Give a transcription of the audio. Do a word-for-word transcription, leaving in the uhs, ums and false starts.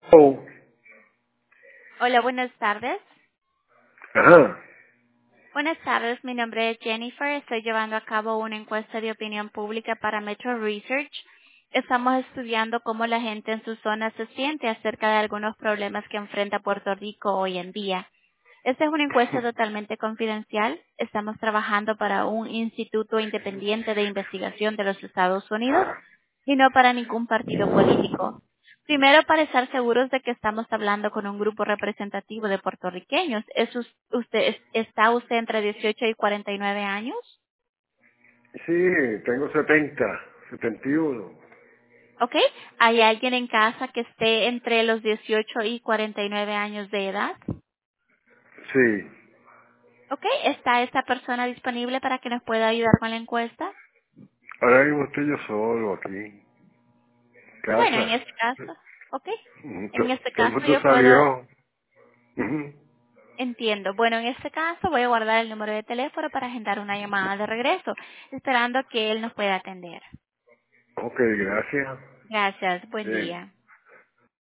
Oh, Hola, buenas tardes. ajá, Buenas tardes, mi nombre es Jennifer. Estoy llevando a cabo una encuesta de opinión pública para Metro Research. Estamos estudiando cómo la gente en su zona se siente acerca de algunos problemas que enfrenta Puerto Rico hoy en día. Esta es una encuesta totalmente confidencial. Estamos trabajando para un instituto independiente de investigación de los Estados Unidos y no para ningún partido político. Primero, para estar seguros de que estamos hablando con un grupo representativo de puertorriqueños. ¿Es us- usted, es- ¿Está usted entre dieciocho y cuarenta y nueve años? sí, tengo setenta, setenta y uno. ¿Ok? ¿Hay alguien en casa que esté entre los dieciocho y cuarenta y nueve años de edad? Sí, ¿Ok? ¿Está esta persona disponible para que nos pueda ayudar con la encuesta? ahora mismo estoy yo solo aquí, en Bueno, en casa. este caso, ¿ok? Ujú, En to- este Todo el caso mundo yo puedo, salió. Ujú. entiendo. Bueno, en este caso voy a guardar el número de teléfono para agendar una llamada de regreso, esperando que él nos pueda atender. Ok, gracias. Gracias. Buen Sí. día.